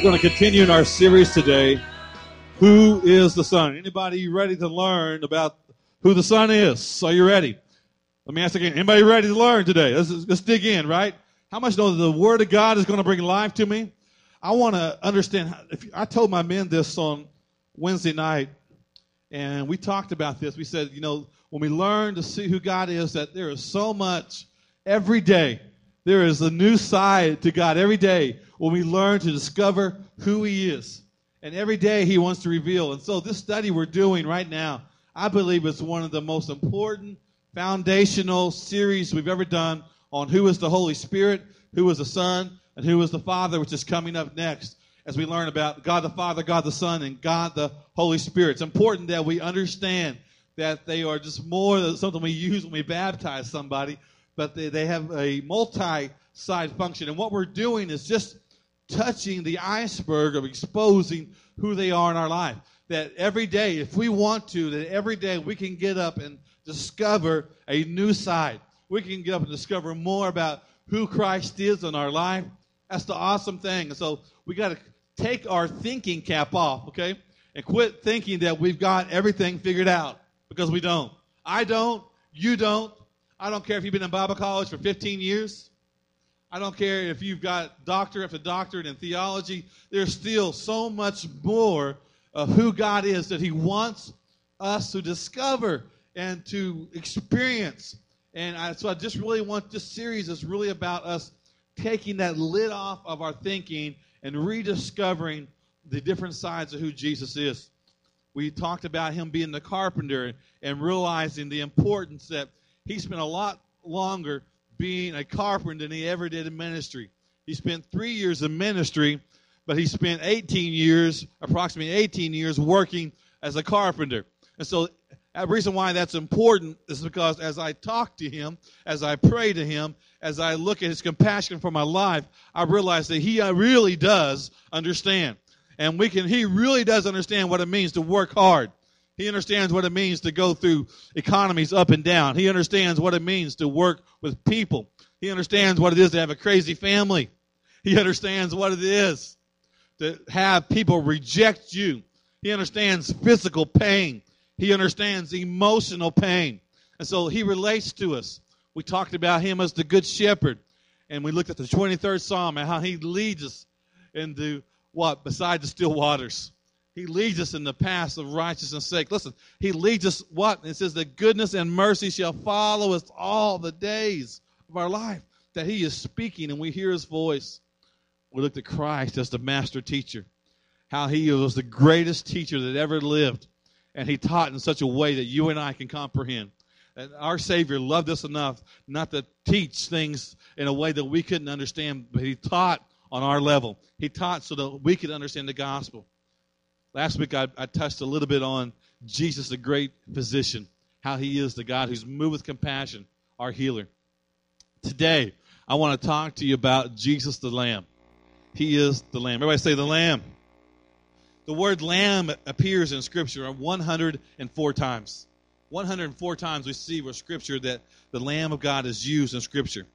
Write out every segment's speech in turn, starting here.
going to continue in our series today, Who is the Son? Anybody ready to learn about who the Son is? Are you ready? Let me ask again. Anybody ready to learn today? Let's dig in, right? How much know that the Word of God is going to bring life to me? I want to understand. I told my men this on Wednesday night, and we talked about this. We said, when we learn to see who God is, that there is so much every day. There is a new side to God every day when we learn to discover who He is. And every day He wants to reveal. And so this study we're doing right now, I believe it's one of the most important foundational series we've ever done on who is the Holy Spirit, who is the Son, and who is the Father, which is coming up next as we learn about God the Father, God the Son, and God the Holy Spirit. It's important that we understand that they are just more than something we use when we baptize somebody, but they have a multi-side function. And what we're doing is just touching the iceberg of exposing who they are in our life. That every day, if we want to, that every day we can get up and discover a new side. We can get up and discover more about who Christ is in our life. That's the awesome thing. And so we got to take our thinking cap off, okay? And quit thinking that we've got everything figured out, because we don't. I don't. You don't. I don't care if you've been in Bible college for 15 years. I don't care if you've got doctorate after doctorate in theology. There's still so much more of who God is that He wants us to discover and to experience. And so I just really want this series is really about us taking that lid off of our thinking and rediscovering the different sides of who Jesus is. We talked about Him being the carpenter and realizing the importance that He spent a lot longer being a carpenter than He ever did in ministry. He spent 3 years in ministry, but He spent approximately 18 years working as a carpenter. And so the reason why that's important is because as I talk to Him, as I pray to Him, as I look at His compassion for my life, I realize that He really does understand. And He really does understand what it means to work hard. He understands what it means to go through economies up and down. He understands what it means to work with people. He understands what it is to have a crazy family. He understands what it is to have people reject you. He understands physical pain. He understands emotional pain. And so He relates to us. We talked about Him as the Good Shepherd. And we looked at the 23rd Psalm and how He leads us into beside the still waters. He leads us in the paths of righteousness' sake. Listen, He leads us what? It says that goodness and mercy shall follow us all the days of our life. That He is speaking and we hear His voice. We looked at Christ as the master teacher. How He was the greatest teacher that ever lived. And He taught in such a way that you and I can comprehend. And our Savior loved us enough not to teach things in a way that we couldn't understand, but He taught on our level. He taught so that we could understand the gospel. Last week I touched a little bit on Jesus, the great physician, how He is the God who's moved with compassion, our healer. Today, I want to talk to you about Jesus the Lamb. He is the Lamb. Everybody say the Lamb. The word Lamb appears in Scripture 104 times. 104 times we see with Scripture that the Lamb of God is used in Scripture.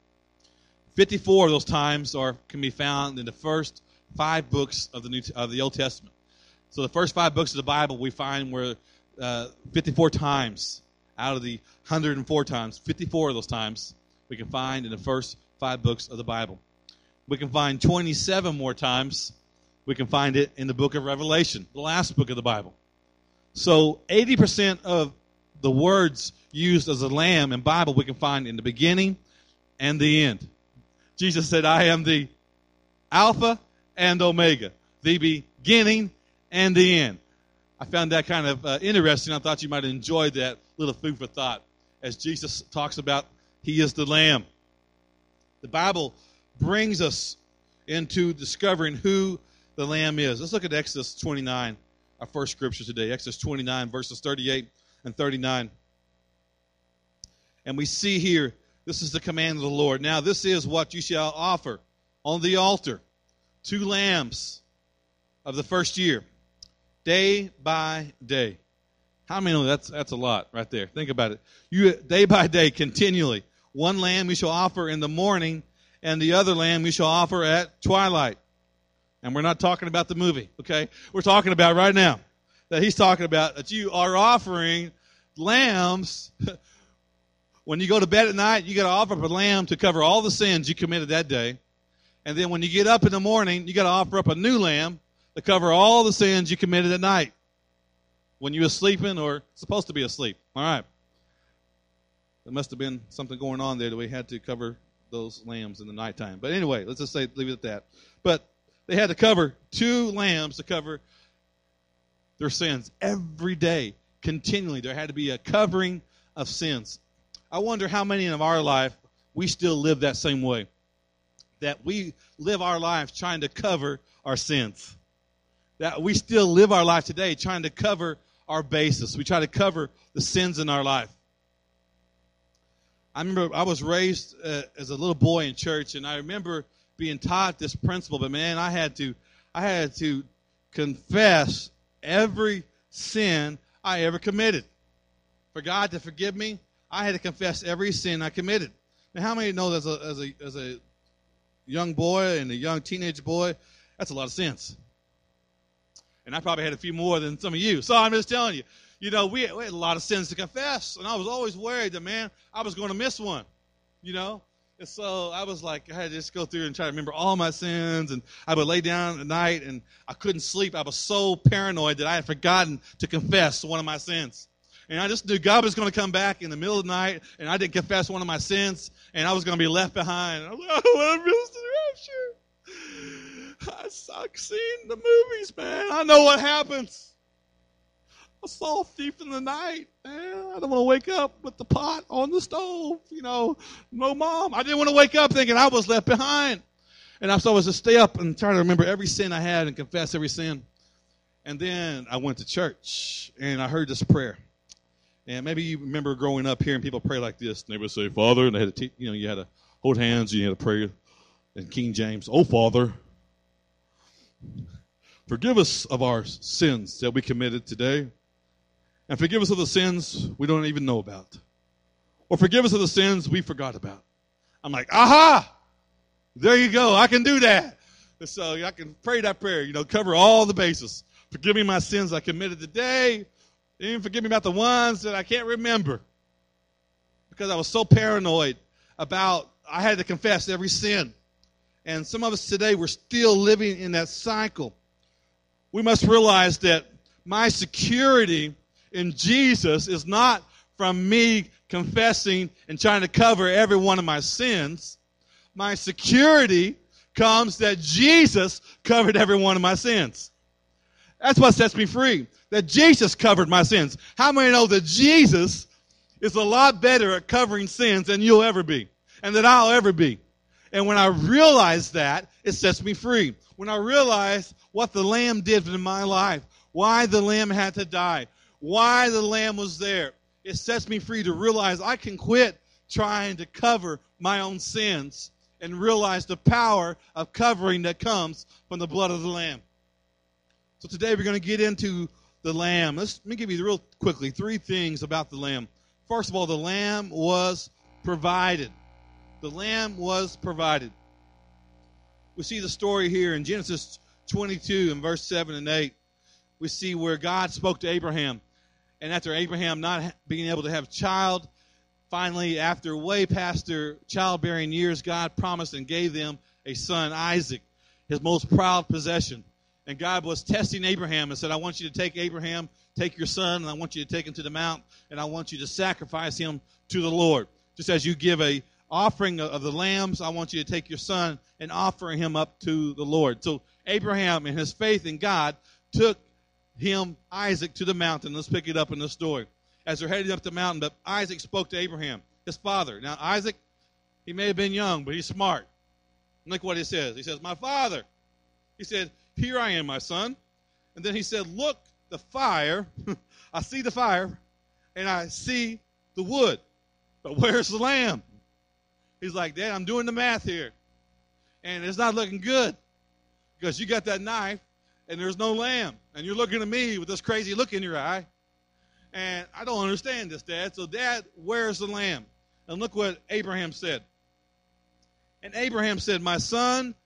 54 of those times can be found in the first 5 books of the Old Testament. So the first 5 books of the Bible we find were 54 times out of the 104 times. 54 of those times we can find in the first 5 books of the Bible. We can find 27 more times. We can find it in the book of Revelation, the last book of the Bible. So 80% of the words used as a lamb in Bible we can find in the beginning and the end. Jesus said, I am the Alpha and Omega, the beginning and the end. I found that kind of interesting. I thought you might enjoy that little food for thought as Jesus talks about He is the Lamb. The Bible brings us into discovering who the Lamb is. Let's look at Exodus 29, our first scripture today. Exodus 29, verses 38 and 39. And we see here, this is the command of the Lord. Now this is what you shall offer on the altar. 2 lambs of the first year, day by day. How many know that's a lot right there? Think about it. You day by day, continually. 1 lamb you shall offer in the morning, and the other lamb you shall offer at twilight. And we're not talking about the movie, okay? We're talking about right now that he's talking about that you are offering lambs. When you go to bed at night, you got to offer up a lamb to cover all the sins you committed that day. And then when you get up in the morning, you got to offer up a new lamb to cover all the sins you committed at night when you were sleeping or supposed to be asleep. All right. There must have been something going on there that we had to cover those lambs in the nighttime. But anyway, let's just leave it at that. But they had to cover 2 lambs to cover their sins every day, continually. There had to be a covering of sins. I wonder how many in our life we still live that same way, that we live our lives trying to cover our sins, that we still live our life today trying to cover our basis. We try to cover the sins in our life. I remember I was raised as a little boy in church, and I remember being taught this principle, but man, I had to confess every sin I ever committed. For God to forgive me, I had to confess every sin I committed. Now, how many know that as a young boy and a young teenage boy, that's a lot of sins? And I probably had a few more than some of you. So I'm just telling you, we had a lot of sins to confess, and I was always worried that, man, I was going to miss one, And so I was like, I had to just go through and try to remember all my sins, and I would lay down at night, and I couldn't sleep. I was so paranoid that I had forgotten to confess one of my sins. And I just knew God was going to come back in the middle of the night, and I didn't confess one of my sins, and I was going to be left behind. I was like, I missed the rapture. I suck seeing the movies, man. I know what happens. I saw a thief in the night. Man, I don't want to wake up with the pot on the stove. No, Mom. I didn't want to wake up thinking I was left behind. And so I was to stay up and try to remember every sin I had and confess every sin. And then I went to church, and I heard this prayer. And maybe you remember growing up hearing people pray like this. And they would say, Father, and they had to, you had to hold hands, and you had to pray in King James. Oh, Father, forgive us of our sins that we committed today. And forgive us of the sins we don't even know about. Or forgive us of the sins we forgot about. I'm like, aha! There you go. I can do that. And so I can pray that prayer, cover all the bases. Forgive me my sins I committed today. Even forgive me about the ones that I can't remember. Because I was so paranoid about, I had to confess every sin. And some of us today, we're still living in that cycle. We must realize that my security in Jesus is not from me confessing and trying to cover every one of my sins. My security comes that Jesus covered every one of my sins. That's what sets me free, that Jesus covered my sins. How many know that Jesus is a lot better at covering sins than you'll ever be and that I'll ever be? And when I realize that, it sets me free. When I realize what the Lamb did in my life, why the Lamb had to die, why the Lamb was there, it sets me free to realize I can quit trying to cover my own sins and realize the power of covering that comes from the blood of the Lamb. So today we're going to get into the Lamb. Let me give you real quickly 3 things about the Lamb. First of all, the Lamb was provided. The Lamb was provided. We see the story here in Genesis 22 and verse 7 and 8. We see where God spoke to Abraham. And after Abraham not being able to have a child, finally, after way past their childbearing years, God promised and gave them a son, Isaac, his most proud possession. And God was testing Abraham and said, I want you to take Abraham, take your son, and I want you to take him to the mount, and I want you to sacrifice him to the Lord. Just as you give a offering of the lambs, I want you to take your son and offer him up to the Lord. So Abraham, in his faith in God, took him, Isaac, to the mountain. Let's pick it up in the story. As they're heading up the mountain, but Isaac spoke to Abraham, his father. Now, Isaac, he may have been young, but he's smart. Look what he says. He says, my father. He said, here I am, my son. And then he said, look, the fire. I see the fire, and I see the wood. But where's the lamb? He's like, Dad, I'm doing the math here. And it's not looking good because you got that knife, and there's no lamb. And you're looking at me with this crazy look in your eye. And I don't understand this, Dad. So, Dad, where's the lamb? And look what Abraham said. And Abraham said, my son,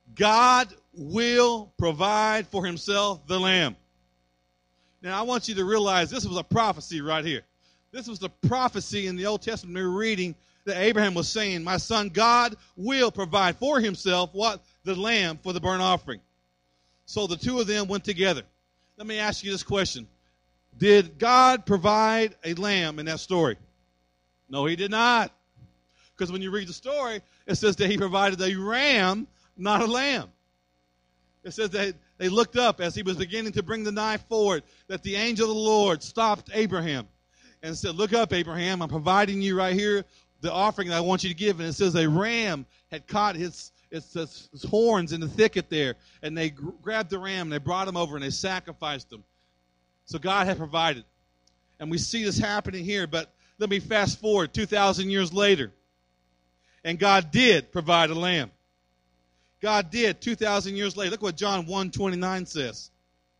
God will provide for himself the lamb. Now, I want you to realize this was a prophecy right here. This was the prophecy in the Old Testament we were reading that Abraham was saying, my son, God will provide for himself what? The lamb for the burnt offering. So the two of them went together. Let me ask you this question. Did God provide a lamb in that story? No, he did not. Because when you read the story, it says that he provided a ram, not a lamb. It says that they looked up as he was beginning to bring the knife forward, that the angel of the Lord stopped Abraham and said, look up, Abraham, I'm providing you right here the offering that I want you to give. And it says a ram had caught his horns in the thicket there, and they grabbed the ram, and they brought him over, and they sacrificed him. So God had provided. And we see this happening here, but let me fast forward 2,000 years later. And God did provide a lamb. God did 2,000 years later. Look what John 1:29 says.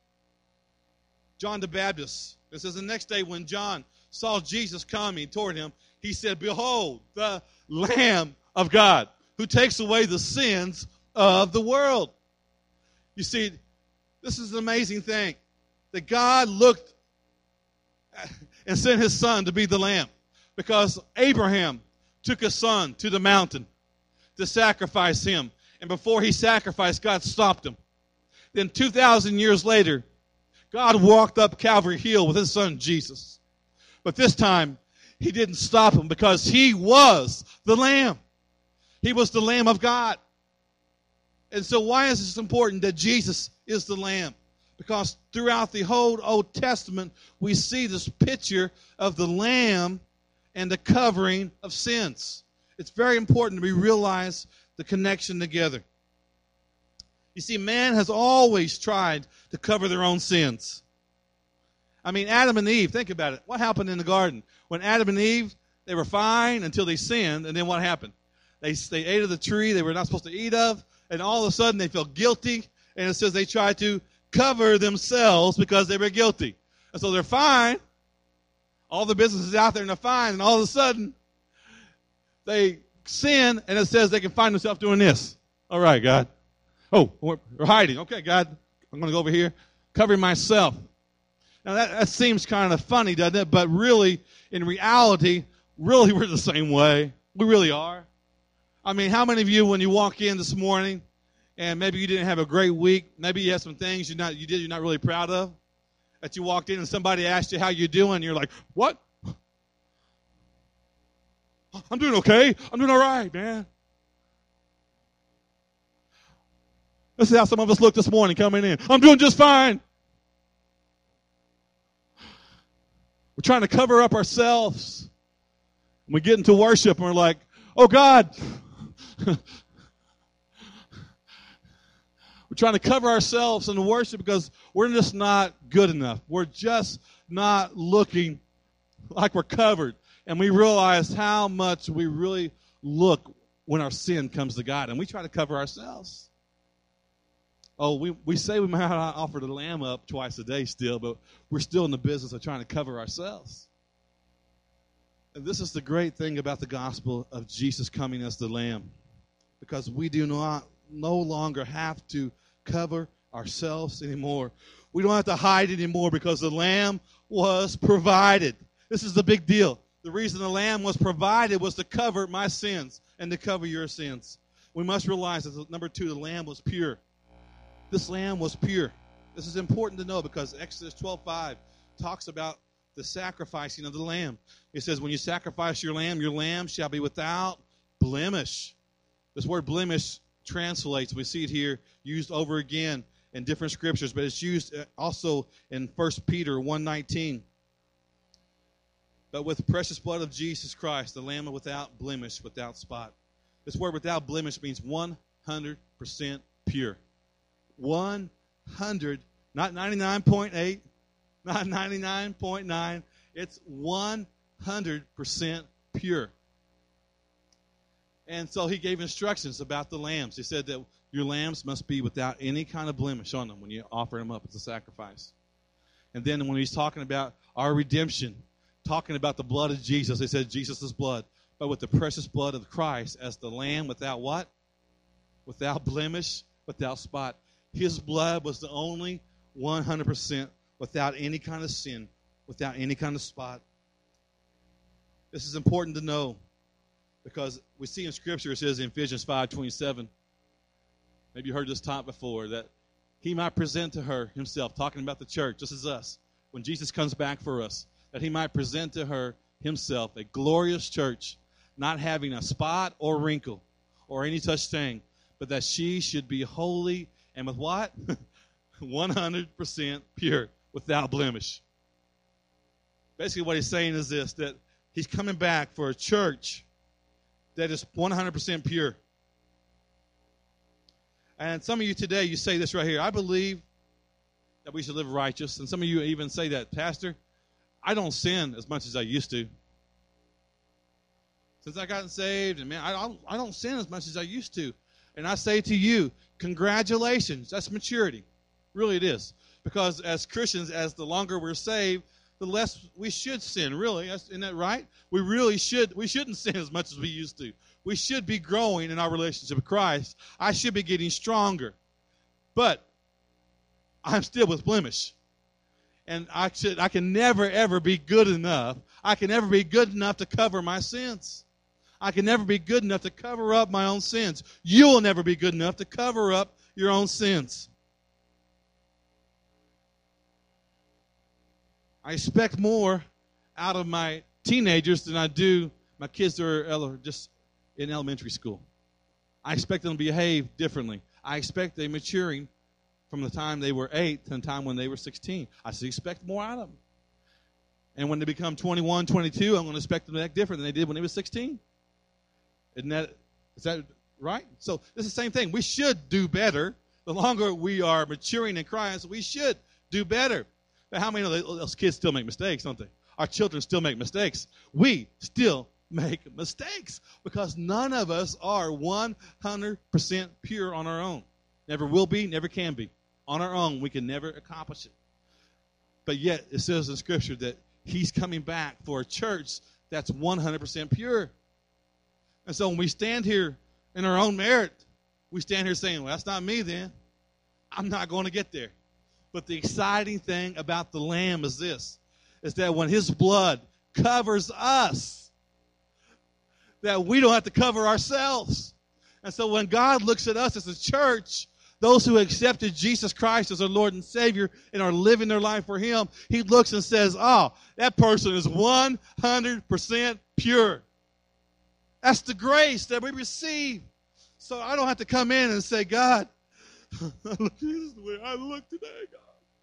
John the Baptist. It says, the next day when John saw Jesus coming toward him, he said, behold, the Lamb of God, who takes away the sins of the world. You see, this is an amazing thing. That God looked and sent his son to be the lamb. Because Abraham took his son to the mountain to sacrifice him. And before he sacrificed, God stopped him. Then 2,000 years later, God walked up Calvary Hill with his son Jesus. But this time, he didn't stop him because he was the lamb. He was the Lamb of God. And so why is this important that Jesus is the lamb? Because throughout the whole Old Testament, we see this picture of the lamb and the covering of sins. It's very important we realize the connection together. You see, man has always tried to cover their own sins. I mean, Adam and Eve, think about it. What happened in the garden? When Adam and Eve, they were fine until they sinned, and then what happened? They ate of the tree they were not supposed to eat of, and all of a sudden they felt guilty, and it says they tried to cover themselves because they were guilty. And so they're fine. All the business is out there and they're fine, and all of a sudden they sin, and it says they can find themselves doing this. All right, God. Oh, we're hiding. Okay, God, I'm going to go over here, covering myself. Now, that seems kind of funny, doesn't it? But really, in reality, really we're the same way. We really are. I mean, how many of you, when you walk in this morning, and maybe you didn't have a great week, maybe you had some things you're not really proud of, that you walked in and somebody asked you how you're doing, and you're like, what? I'm doing okay. I'm doing all right, man. This is how some of us look this morning coming in. I'm doing just fine. We're trying to cover up ourselves. We get into worship and we're like, oh God. We're trying to cover ourselves in the worship because we're just not good enough. We're just not looking like we're covered. And we realize how much we really look when our sin comes to God. And we try to cover ourselves. Oh, we say we might not offer the lamb up twice a day still, but we're still in the business of trying to cover ourselves. And this is the great thing about the gospel of Jesus coming as the lamb. Because we do no longer have to cover ourselves anymore. We don't have to hide anymore because the lamb was provided. This is the big deal. The reason the lamb was provided was to cover my sins and to cover your sins. We must realize that, number two, the lamb was pure. This lamb was pure. This is important to know because Exodus 12:5 talks about the sacrificing of the lamb. It says, when you sacrifice your lamb shall be without blemish. This word blemish translates, we see it here used over again in different scriptures, but it's used also in 1 Peter 1:19. But with the precious blood of Jesus Christ, the lamb without blemish, without spot. This word without blemish means 100% pure. 100, not 99.8, not 99.9. It's 100% pure. And so he gave instructions about the lambs. He said that your lambs must be without any kind of blemish on them when you offer them up as a sacrifice. And then when he's talking about our redemption, talking about the blood of Jesus, he said Jesus' blood, but with the precious blood of Christ as the lamb without what? Without blemish, without spot. His blood was the only 100% without any kind of sin, without any kind of spot. This is important to know because we see in Scripture, it says in Ephesians 5:27, maybe you heard this taught before, that he might present to her himself, talking about the church, just as us, when Jesus comes back for us, that he might present to her himself a glorious church, not having a spot or wrinkle or any such thing, but that she should be holy and with what? 100% pure, without blemish. Basically what he's saying is this, that he's coming back for a church that is 100% pure. And some of you today, you say this right here, I believe that we should live righteous. And some of you even say that, Pastor, I don't sin as much as I used to. Since I got saved, and man, I don't sin as much as I used to. And I say to you, congratulations, that's maturity. Really it is. Because as Christians, as the longer we're saved, the less we should sin, really. Isn't that right? We shouldn't sin as much as we used to. We should be growing in our relationship with Christ. I should be getting stronger. But I'm still with blemish. And I can never, ever be good enough. I can never be good enough to cover my sins. I can never be good enough to cover up my own sins. You will never be good enough to cover up your own sins. I expect more out of my teenagers than I do my kids that are just in elementary school. I expect them to behave differently. I expect them maturing from the time they were 8 to the time when they were 16. I expect more out of them. And when they become 21, 22, I'm going to expect them to act different than they did when they were 16. Is that right? So it's the same thing. We should do better. The longer we are maturing in Christ, we should do better. But how many of those kids still make mistakes, don't they? Our children still make mistakes. We still make mistakes because none of us are 100% pure on our own. Never will be, never can be. On our own, we can never accomplish it. But yet, it says in Scripture that he's coming back for a church that's 100% pure. And so when we stand here in our own merit, we stand here saying, well, that's not me then. I'm not going to get there. But the exciting thing about the Lamb is this, is that when his blood covers us, that we don't have to cover ourselves. And so when God looks at us as a church, those who accepted Jesus Christ as our Lord and Savior and are living their life for him, he looks and says, oh, that person is 100% pure. That's the grace that we receive. So I don't have to come in and say, God, this is the way I look today, God.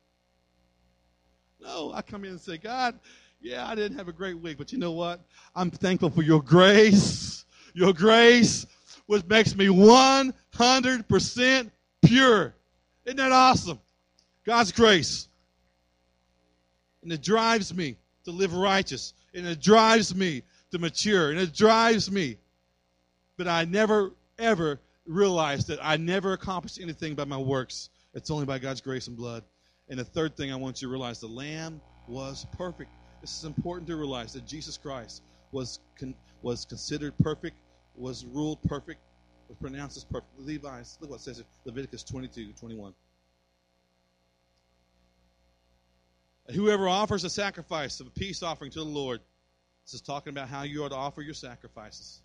No, I come in and say, God, yeah, I didn't have a great week, but you know what? I'm thankful for your grace. Your grace, which makes me 100% pure. Isn't that awesome? God's grace. And it drives me to live righteous. And it drives me to mature. And it drives me. But I never, ever realized that I never accomplished anything by my works. It's only by God's grace and blood. And the third thing I want you to realize, the Lamb was perfect. This is important to realize that Jesus Christ was considered perfect, was ruled perfect, was pronounced as perfect. Levi's, look what it says in Leviticus 22:21. Whoever offers a sacrifice of a peace offering to the Lord, this is talking about how you are to offer your sacrifices.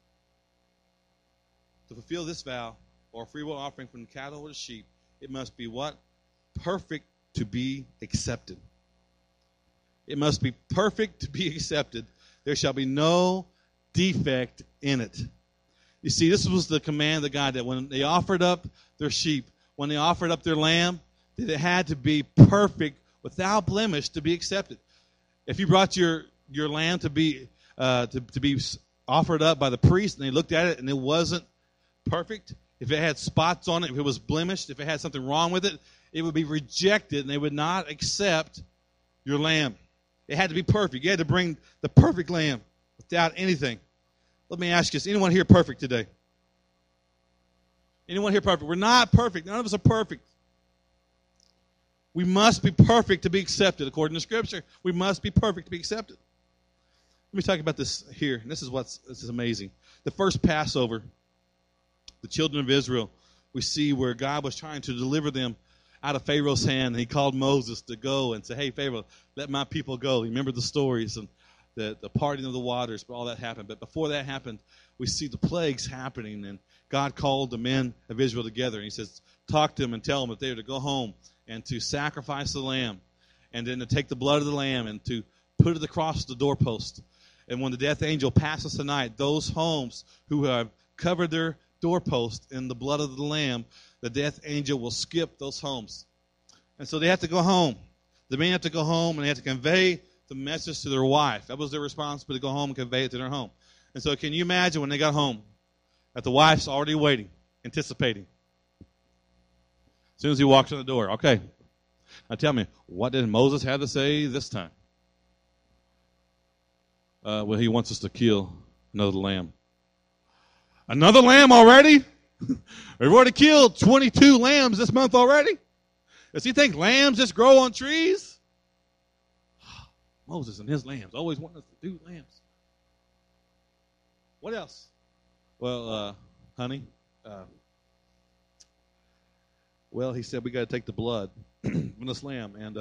To fulfill this vow, or a freewill offering from the cattle or the sheep, it must be what? Perfect to be accepted. It must be perfect to be accepted. There shall be no defect in it. You see, this was the command of God, that when they offered up their sheep, when they offered up their lamb, that it had to be perfect, without blemish, to be accepted. If you brought your lamb to be offered up by the priest, and they looked at it and it wasn't perfect, if it had spots on it, if it was blemished, if it had something wrong with it, it would be rejected, and they would not accept your lamb. It had to be perfect. You had to bring the perfect lamb without anything. Let me ask you, is anyone here perfect today? Anyone here perfect? We're not perfect. None of us are perfect. We must be perfect to be accepted, according to Scripture. We must be perfect to be accepted. Let me talk about this here. This is amazing. The first Passover, the children of Israel we see where God was trying to deliver them out of Pharaoh's hand. And he called Moses to go and say, hey, Pharaoh, let my people go. Remember the stories and the parting of the waters, but all that happened. But before that happened, we see the plagues happening. And God called the men of Israel together. And he says, talk to them and tell them that they are to go home and to sacrifice the lamb. And then to take the blood of the lamb and to put it across the doorpost. And when the death angel passes tonight, those homes who have covered their doorpost in the blood of the lamb, the death angel will skip those homes. And so they have to go home. The men have to go home and they have to convey the message to their wife. That was their responsibility, to go home and convey it to their home. And so can you imagine when they got home that the wife's already waiting, anticipating. As soon as he walks in the door, okay. Now tell me, what did Moses have to say this time? Well, he wants us to kill another lamb. Another lamb already? We've already killed 22 lambs this month already? Does he think lambs just grow on trees? Moses and his lambs always want us to do lambs. What else? Well, honey, well, he said we got to take the blood from this lamb. And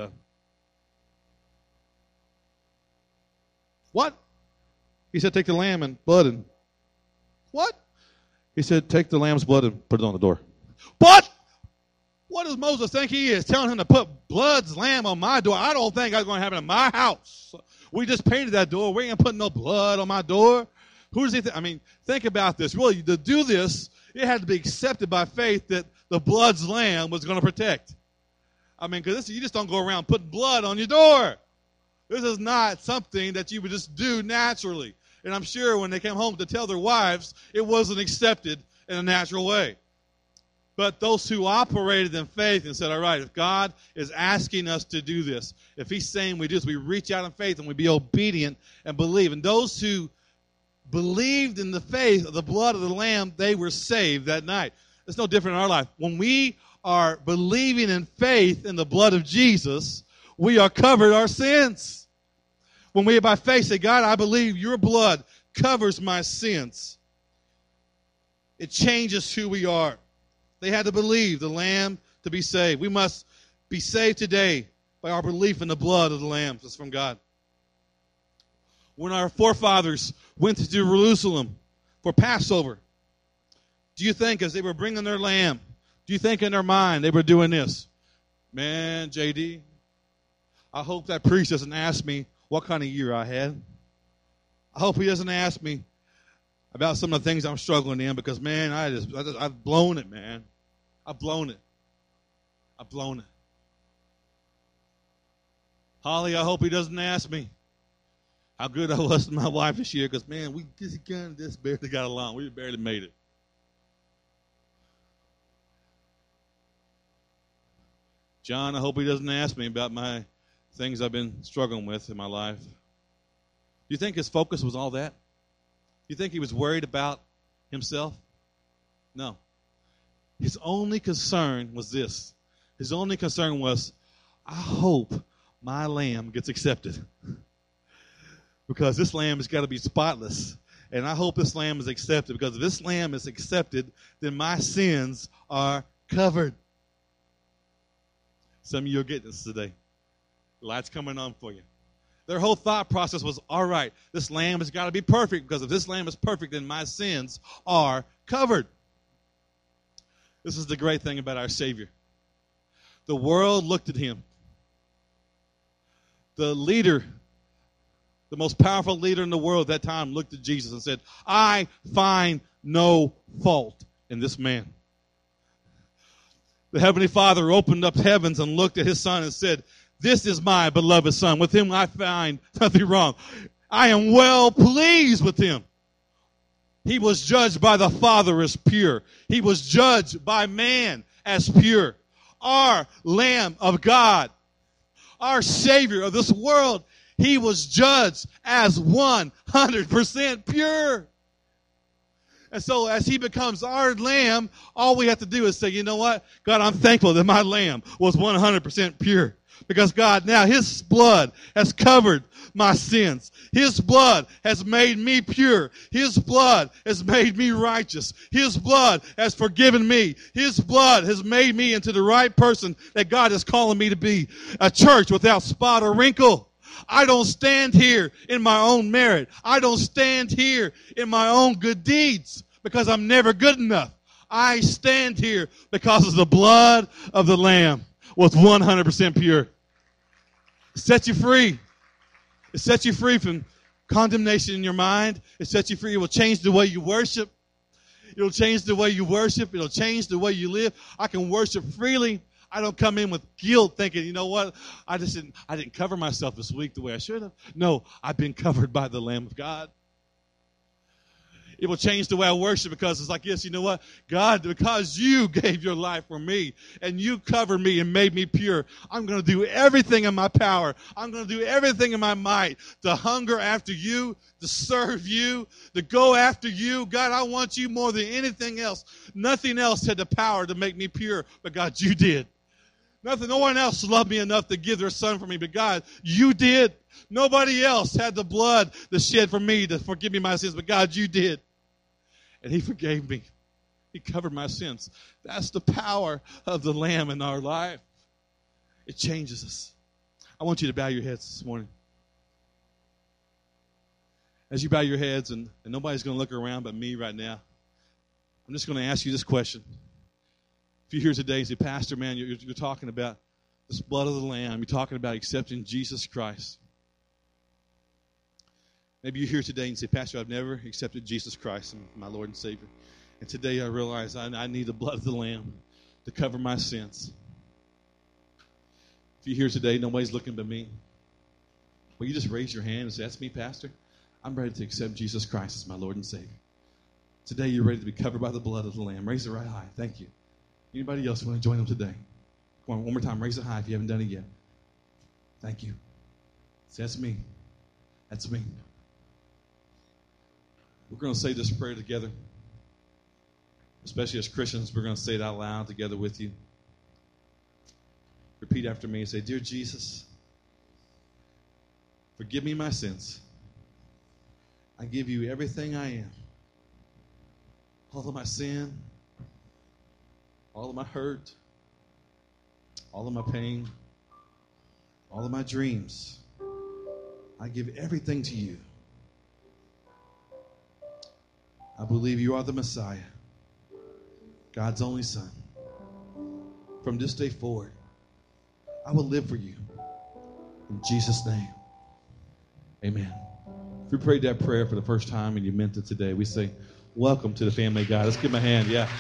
what? He said take the lamb and blood and what? He said take the lamb's blood and put it on the door. What? What does Moses think he is? Telling him to put blood's lamb on my door? I don't think that's going to happen in my house. We just painted that door. We ain't going to put no blood on my door. Who does he think? I mean, think about this. Really, to do this, it had to be accepted by faith that the blood's lamb was going to protect. I mean, because you just don't go around putting blood on your door. This is not something that you would just do naturally. And I'm sure when they came home to tell their wives, it wasn't accepted in a natural way. But those who operated in faith and said, all right, if God is asking us to do this, if he's saying we do this, we reach out in faith and we be obedient and believe. And those who believed in the faith of the blood of the Lamb, they were saved that night. It's no different in our life. When we are believing in faith in the blood of Jesus, we are covered our sins. When we by faith say, God, I believe your blood covers my sins, it changes who we are. They had to believe the Lamb to be saved. We must be saved today by our belief in the blood of the Lamb that's from God. When our forefathers went to Jerusalem for Passover, do you think as they were bringing their lamb, do you think in their mind they were doing this? Man, JD, I hope that priest doesn't ask me what kind of year I had. I hope he doesn't ask me about some of the things I'm struggling in because, man, I've blown it, man. I've blown it. Holly, I hope he doesn't ask me how good I was to my wife this year because, man, we just barely got along. We barely made it. John, I hope he doesn't ask me about my things I've been struggling with in my life. Do you think his focus was all that? You think he was worried about himself? No. His only concern was this. His only concern was, I hope my lamb gets accepted. Because this lamb has got to be spotless. And I hope this lamb is accepted. Because if this lamb is accepted, then my sins are covered. Some of you are getting this today. The light's coming on for you. Their whole thought process was, all right, this lamb has got to be perfect, because if this lamb is perfect, then my sins are covered. This is the great thing about our Savior. The world looked at him. The leader, the most powerful leader in the world at that time, looked at Jesus and said, I find no fault in this man. The Heavenly Father opened up heavens and looked at his Son and said, this is my beloved Son, with him I find nothing wrong. I am well pleased with him. He was judged by the Father as pure. He was judged by man as pure. Our Lamb of God, our Savior of this world, he was judged as 100% pure. And so as he becomes our lamb, all we have to do is say, you know what? God, I'm thankful that my lamb was 100% pure. Because God, now his blood has covered my sins. His blood has made me pure. His blood has made me righteous. His blood has forgiven me. His blood has made me into the right person that God is calling me to be. A church without spot or wrinkle. I don't stand here in my own merit. I don't stand here in my own good deeds because I'm never good enough. I stand here because of the blood of the Lamb was 100% pure. It sets you free. It sets you free from condemnation in your mind. It sets you free. It will change the way you worship. It'll change the way you worship. It'll change the way you live. I can worship freely. I don't come in with guilt thinking, you know what, I didn't cover myself this week the way I should have. No, I've been covered by the Lamb of God. It will change the way I worship because it's like, yes, you know what? God, because you gave your life for me and you covered me and made me pure, I'm going to do everything in my power. I'm going to do everything in my might to hunger after you, to serve you, to go after you. God, I want you more than anything else. Nothing else had the power to make me pure, but God, you did. No one else loved me enough to give their son for me, but God, you did. Nobody else had the blood to shed for me to forgive me my sins, but God, you did. And he forgave me. He covered my sins. That's the power of the Lamb in our life. It changes us. I want you to bow your heads this morning. As you bow your heads, and nobody's going to look around but me right now, I'm just going to ask you this question. If you're here today and say, Pastor, man, you're talking about this blood of the Lamb. You're talking about accepting Jesus Christ. Maybe you're here today and say, Pastor, I've never accepted Jesus Christ as my Lord and Savior. And today I realize I need the blood of the Lamb to cover my sins. If you're here today, nobody's looking but me. Will you just raise your hand and say, that's me, Pastor? I'm ready to accept Jesus Christ as my Lord and Savior. Today you're ready to be covered by the blood of the Lamb. Raise it right high. Thank you. Anybody else want to join them today? Come on, one more time. Raise it high if you haven't done it yet. Thank you. Say, that's me. That's me. We're going to say this prayer together. Especially as Christians, we're going to say it out loud together with you. Repeat after me and say, Dear Jesus, forgive me my sins. I give you everything I am. All of my sin, all of my hurt, all of my pain, all of my dreams. I give everything to you. I believe you are the Messiah, God's only Son. From this day forward, I will live for you. In Jesus' name, amen. If you prayed that prayer for the first time and you meant it today, we say, welcome to the family of God. Let's give him a hand, yeah.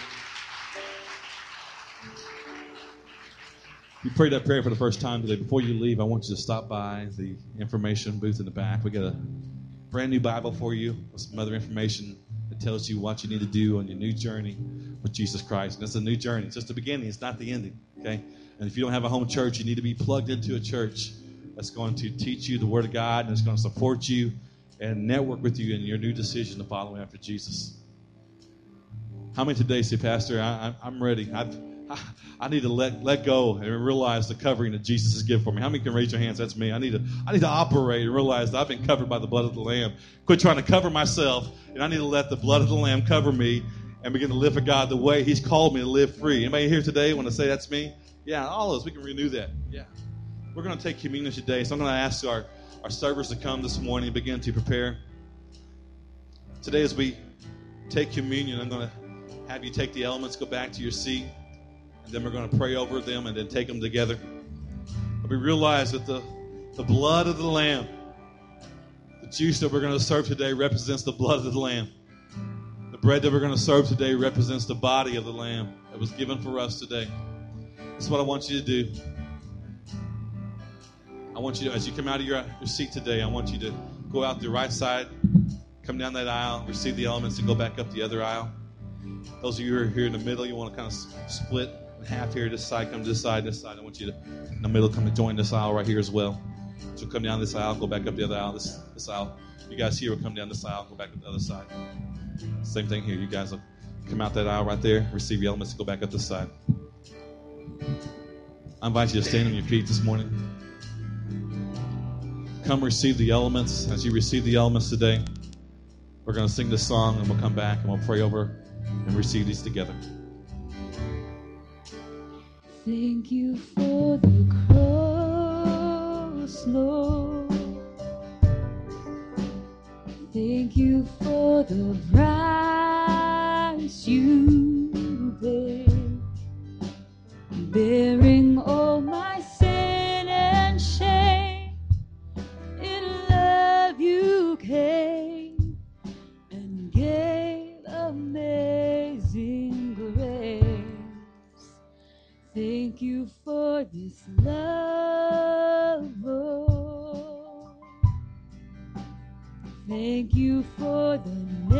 If you prayed that prayer for the first time today, before you leave, I want you to stop by the information booth in the back. We got a brand new Bible for you with some other information that tells you what you need to do on your new journey with Jesus Christ. And it's a new journey. It's just the beginning. It's not the ending, okay? And if you don't have a home church, you need to be plugged into a church that's going to teach you the Word of God and it's going to support you and network with you in your new decision to follow after Jesus. How many today say, Pastor, I'm ready. I need to let go and realize the covering that Jesus has given for me. How many can raise your hands? That's me. I need to operate and realize that I've been covered by the blood of the Lamb. Quit trying to cover myself, and I need to let the blood of the Lamb cover me and begin to live for God the way He's called me to live free. Anybody here today want to say that's me? Yeah, all of us. We can renew that. Yeah. We're going to take communion today, so I'm going to ask our servers to come this morning and begin to prepare. Today as we take communion, I'm going to have you take the elements, go back to your seat. And then we're going to pray over them and then take them together. But we realize that the blood of the Lamb, the juice that we're going to serve today represents the blood of the Lamb. The bread that we're going to serve today represents the body of the Lamb that was given for us today. This is what I want you to do. I want you to, as you come out of your seat today, I want you to go out the right side, come down that aisle, receive the elements, and go back up the other aisle. Those of you who are here in the middle, you want to kind of split in half here, this side, come to this side, this side. I want you to, in the middle, come and join this aisle right here as well. So come down this aisle, go back up the other aisle, this aisle. You guys here will come down this aisle, go back up the other side. Same thing here. You guys will come out that aisle right there, receive your elements, and go back up this side. I invite you to stand on your feet this morning. Come receive the elements. As you receive the elements today, we're going to sing this song, and we'll come back and we'll pray over and receive these together. Thank you for the cross, Lord. Thank you for the price you paid, bearing all my sin and shame. In love you came and gave amazing grace. Thank you for this love, Lord. Thank you for the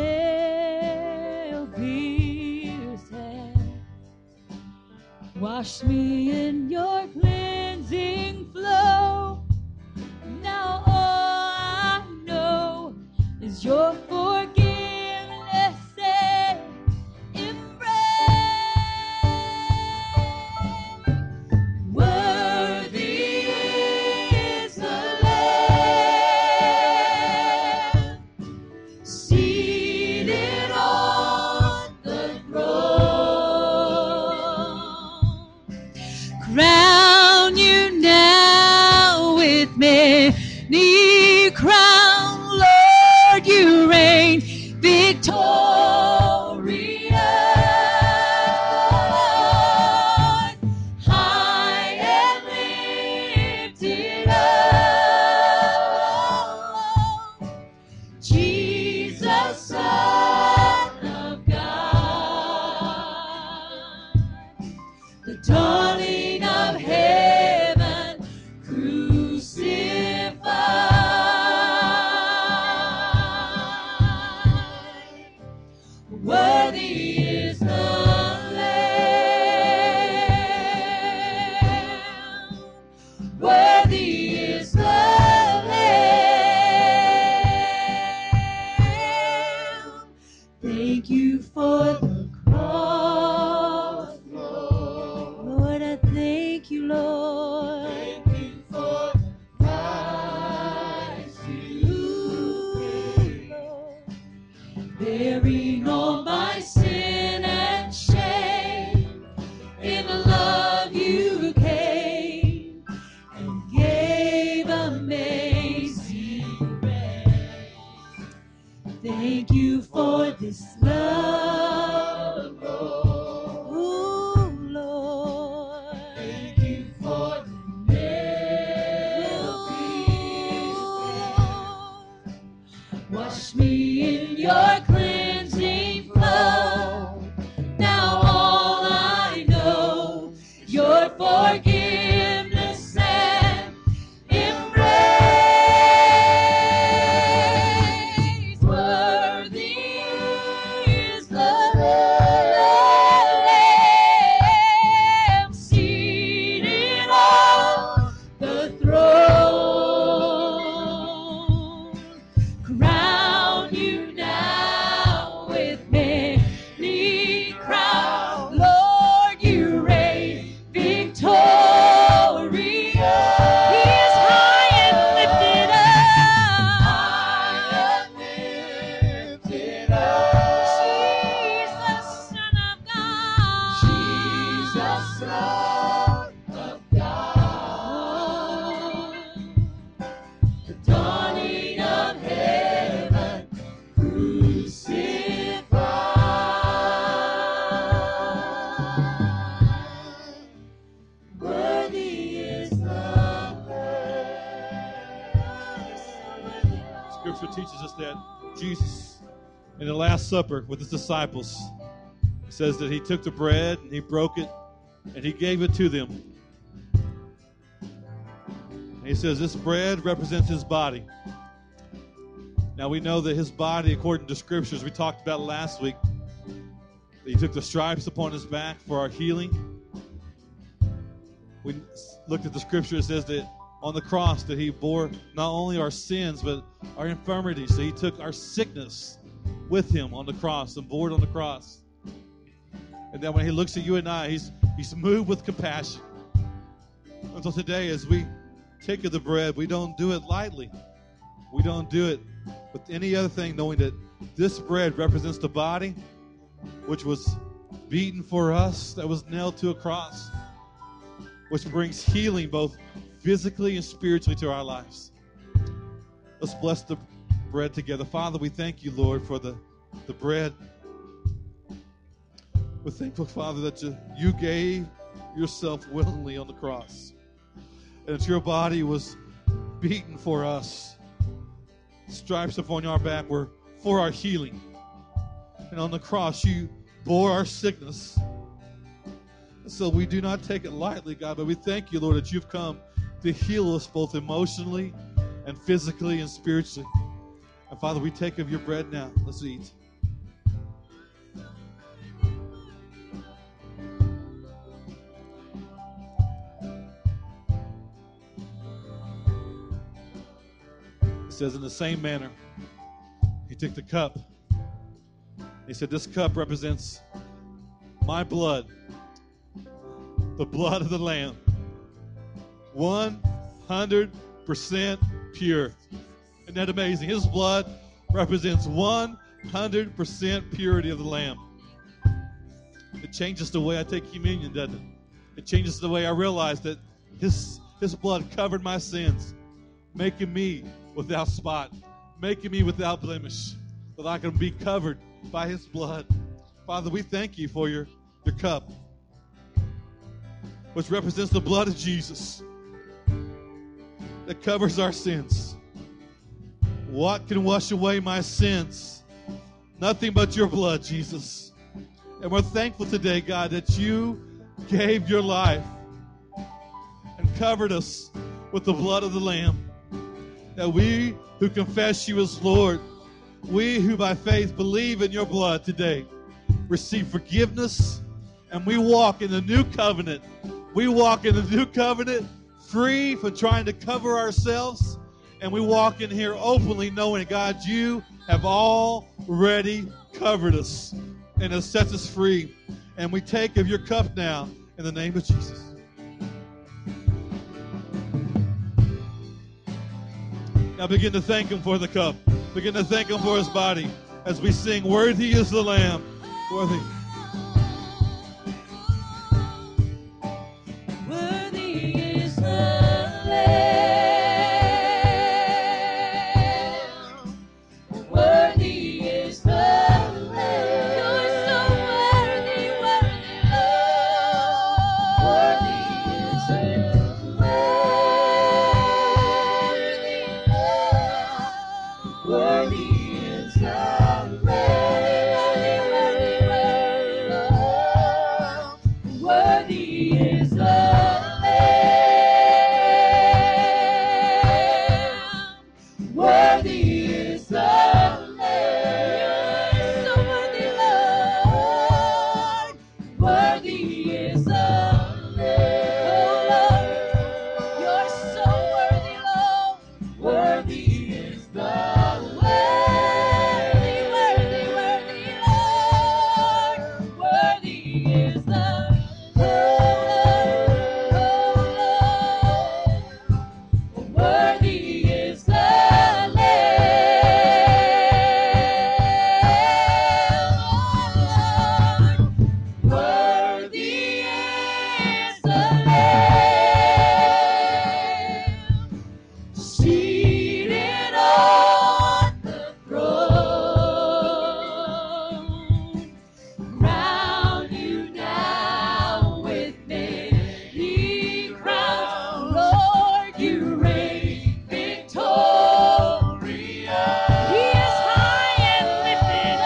nail-pierced hands. Wash me in your cleansing flow. Now all I know is your forgiveness and embrace. Worthy is the Lamb seated on the throne. Crown you now with many crowns, Lord, you reign victorious. High and lifted up, Jesus, Son of God, the dawning of heaven crucified. Worthy is the Lamb. Worthy is the Lamb. Thank you for the cross, Lord. Lord, I thank you, Lord. Thank you for the price you paid, Lord. Bearing all my sin and shame, in love you came and gave amazing grace. Thank you for this love, Lord. Ooh, Lord. Thank you for the nail-pierced. Wash me in your cleansing flow. Now all I know, your forgiveness and embrace. Worthy is the Lamb seated on the throne. Crown you now with many crowns, Lord, you reign victorious. He is high and lifted up. Jesus, Son of God. Jesus, Son of God. The dawning of heaven crucified. Worthy is the Lamb. Scripture teaches us that Jesus, in the Last Supper with his disciples, it says that he took the bread and he broke it and he gave it to them. And he says this bread represents his body. Now we know that his body, according to scriptures, we talked about last week, that he took the stripes upon his back for our healing. We looked at the scripture, it says that on the cross that he bore not only our sins but our infirmities. So he took our sickness with him on the cross and bore it on the cross. And then when he looks at you and I, he's moved with compassion. And so today, as we take of the bread, we don't do it lightly. We don't do it with any other thing, knowing that this bread represents the body, which was beaten for us, that was nailed to a cross, which brings healing both physically and spiritually to our lives. Let's bless the bread together. Father, we thank you, Lord, for the bread. We're thankful, Father, that you gave yourself willingly on the cross, and that your body was beaten for us. Stripes upon our back were for our healing. And on the cross, you bore our sickness. And so we do not take it lightly, God, but we thank you, Lord, that you've come to heal us both emotionally and physically and spiritually. And Father, we take of your bread now. Let's eat. It says, in the same manner, he took the cup. He said, this cup represents my blood, the blood of the Lamb, 100% pure. Isn't that amazing? His blood represents 100% purity of the Lamb. It changes the way I take communion, doesn't it? It changes the way I realize that his blood covered my sins, making me without spot, making me without blemish, that I can be covered by his blood. Father, we thank you for your cup, which represents the blood of Jesus that covers our sins. What can wash away my sins? Nothing but your blood, Jesus. And we're thankful today, God, that you gave your life and covered us with the blood of the Lamb. That we who confess you as Lord, we who by faith believe in your blood today, receive forgiveness, and we walk in the new covenant. We walk in the new covenant free from trying to cover ourselves, and we walk in here openly knowing, God, you have already covered us and has set us free. And we take of your cup now in the name of Jesus. Now begin to thank him for the cup. Begin to thank him for his body as we sing, worthy is the Lamb. Worthy. Worthy is the Lamb. Worthy is the Lamb. You're so worthy, worthy, Lord. Worthy is the Lamb. Worthy is the Lamb. Worthy is the Lamb. Worthy is the Lamb. You're so worthy, Lord. Worthy is the Lamb. Oh, Lord, you're so worthy, Lord. Worthy is the worthy, worthy, worthy, Lord. Worthy is the worthy is the Lamb. Worthy is the Lamb. Seated on the throne, crown you now with many crowns. Lord, you reign victorious. He is high and lifted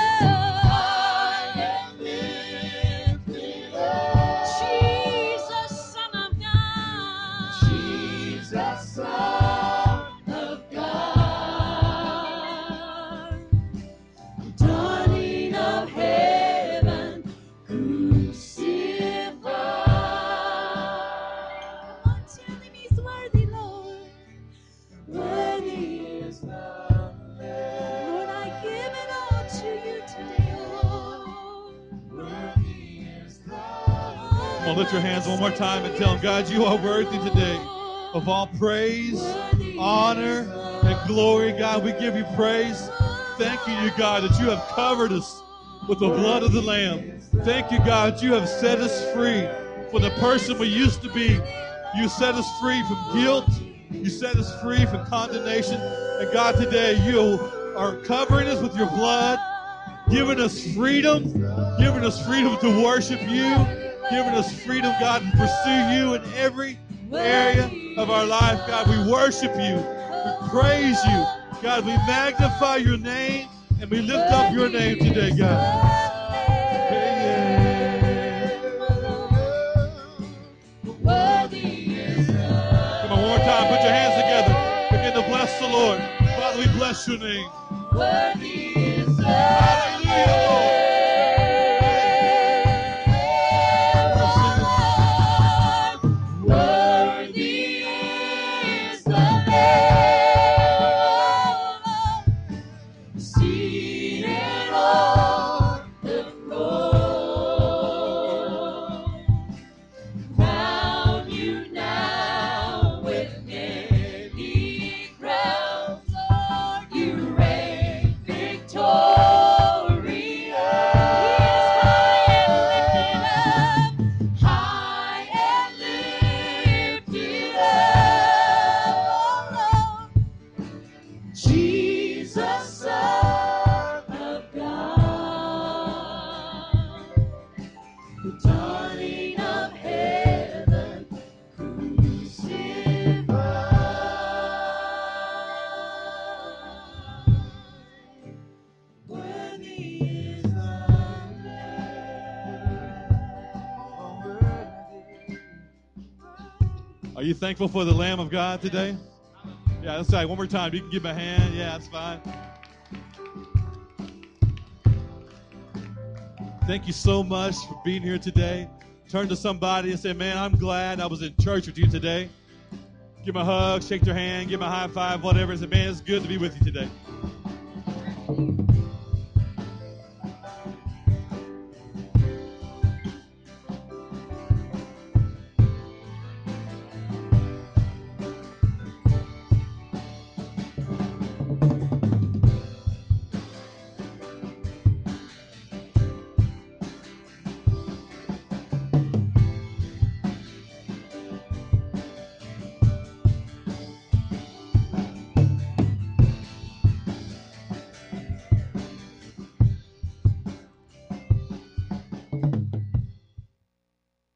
up. Jesus, Son of God. Jesus, Son of God. Dawning of heaven, crucified. Come on, tell him he's worthy, Lord. Worthy is the Lamb. Lord, I give it all to you today, Lord. Worthy is the Lamb. Come on, lift your hands one more time and tell him, God, you are worthy today of all praise, honor, and glory. God, we give you praise. Thank you, God, that you have covered us with the blood of the Lamb. Thank you, God, that you have set us free from the person we used to be. You set us free from guilt. You set us free from condemnation. And God, today you are covering us with your blood, giving us freedom to worship you, giving us freedom, God, to pursue you in every area of our life. God, we worship you. We praise you. God, we magnify your name and we lift up your name today, God. Come on, one more time. Put your hands together. Begin to bless the Lord. Father, we bless your name. Hallelujah, Lord. Are you thankful for the Lamb of God today? Yeah, let's say it one more time. You can give me a hand. Yeah, that's fine. Thank you so much for being here today. Turn to somebody and say, man, I'm glad I was in church with you today. Give them a hug, shake their hand, give them a high five, whatever. And say, man, it's good to be with you today.